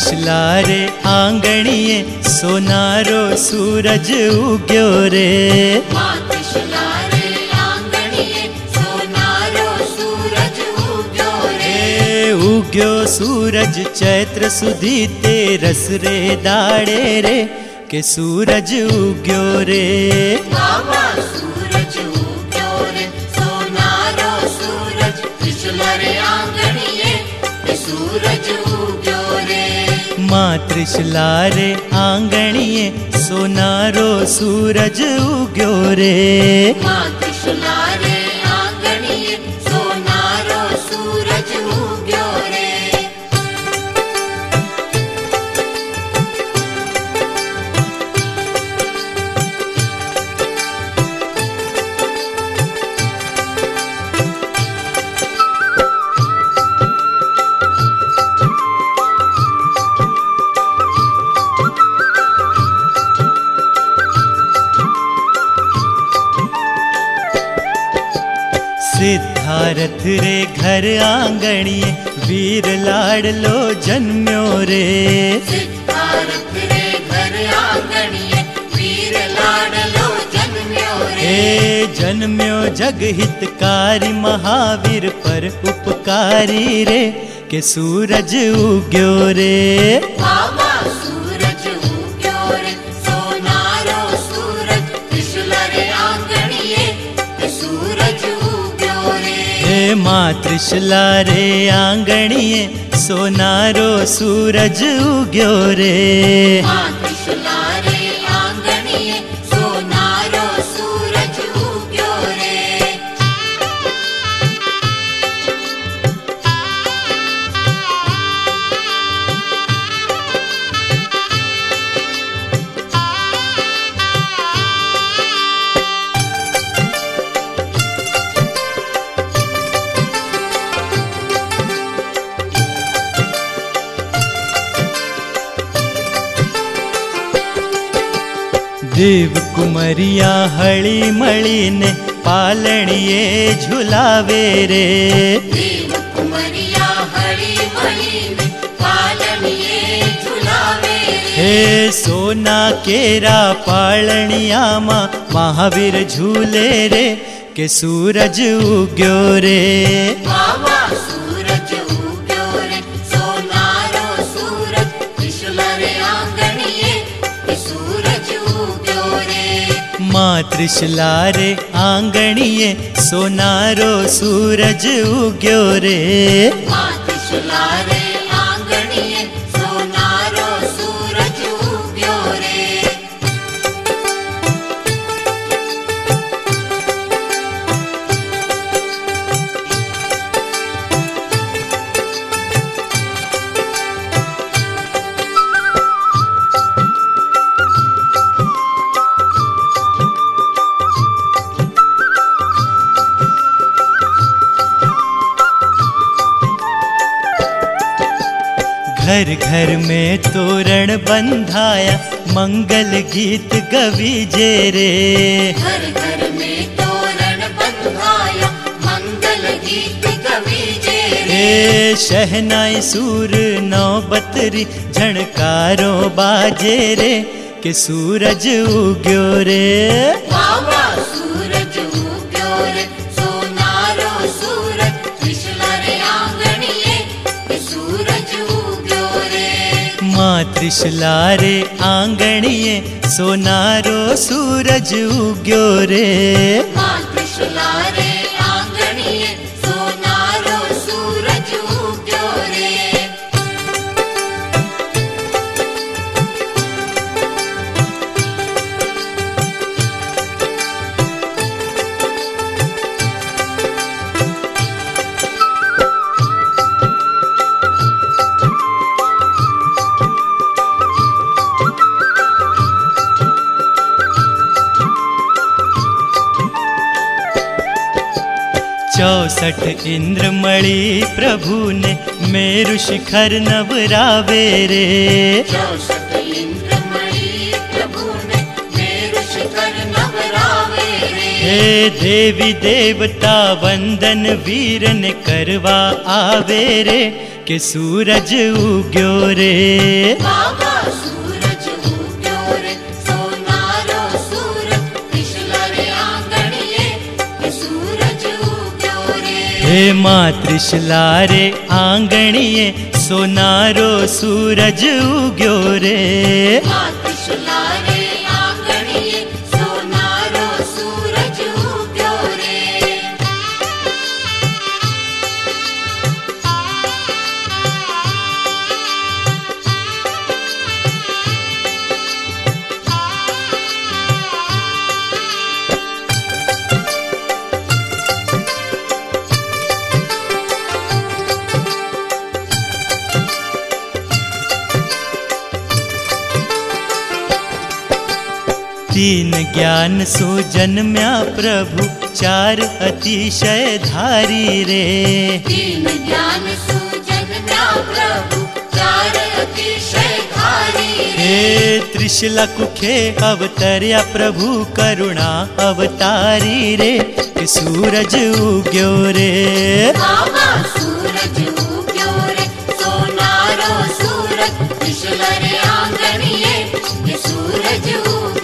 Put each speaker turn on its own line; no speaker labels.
त्रिशलारे आंगणिये सोनारो सूरज उग्यो रे।
मां त्रिशलारे आंगणिये सोनारो सूरज उग्यो रे।
उग्यो सूरज चैत्र सुधी तेरस रे दाड़े रे के सूरज उग्यो रे।
बाबा सूरज उग्यो रे सोनारो सूरज त्रिशलारे आंगणिये सूरज उग्यो रे।
मां त्रिशलारे आंगणिये सोनारो सूरज उग्यो रे।
मां त्रिशलारे आंगणिये सोनारो सूरज उग्यो रे।
सिद्धारथ रे घर आंगणिये वीर लाडलो जन्म्यो रे।
सिद्धारथ रे घर आंगणिये वीर लाडलो जन्म्यो रे।
जन्म्यो जग हितकारी महावीर पर उपकारी रे के सूरज उग्यो रे।
बाबा सूरज उग्यो रे सोनारो सूरज त्रिशलारे आंगणिये सूरज उग्यो रे।
मां त्रिशलारे आंगणिये सोनारो सूरज उग्यो रे।
मां त्रिशलारे आंगणिये सोनारो सूरज उग्यो रे।
देव कुमरिया हली मली ने पालणिये झुलावे रे।
देव कुमरिया हली मली ने पालणिये झुलावे रे।
सोना केरा पालणिया मां महावीर झूले रे के सूरज उग्यो रे।
बाबा सूरज उग्यो रे सोनारो सूरज त्रिशलारे आंगणिये सूरज उग्यो रे।
मां त्रिशलारे आंगणिये सोनारो सूरज उग्यो रे।
मां त्रिशलारे आंगणिये सोनारो सूरज उग्यो रे।
घर घर में तोरण बंधाया मंगल गीत गवीजे रे।
घर घर में तोरण बंधाया मंगल गीत गवीजे रे।
शहनाई सूर नौबतरी झणकारो बाजे रे के सूरज उग्यो रे।
बाबा सूरज उग्यो रे सोनारो सूरज त्रिशलारे आंगणिये सूरज उग्यो रे।
मां त्रिशलारे आंगणिये सोनारो सूरज उग्यो रे।
मां त्रिशलारे आंगणिये सोनारो सूरज उग्यो रे।
चौसठ इंद्रमणि प्रभु ने मेरु शिखर नवरावे रे।
64 इंद्रमणि प्रभु ने मेरु शिखर नवरावे रे।
हे देवी देवता वंदन वीरन करवा आवे रे के सूरज उग्यो रे।
बाबा सूरज उग्यो रे सोनारो सूरज त्रिशूला रे आंगणिये के सूरज उग्यो रे।
हे माँ त्रिशूला रे आंगणिये सोनारो सूरज उग्यो रे।
माँ त्रिशूला रे आंगणिये सोनारो सूरज उग्यो रे।
तीन ज्ञान सो जन्म्या प्रभु चार अतिशय धारी रे।
तीन ज्ञान सुजन्म्या प्रभु चार अतिशय धारी रे।
हे त्रिशूला कुखे अवतर्या प्रभु करुणा अवतारी रे के सूरज उग्यो रे।
बाबा सूरज उग्यो रे सोनारो सूरज त्रिशूला रे आंगणिये के सूरज उग्यो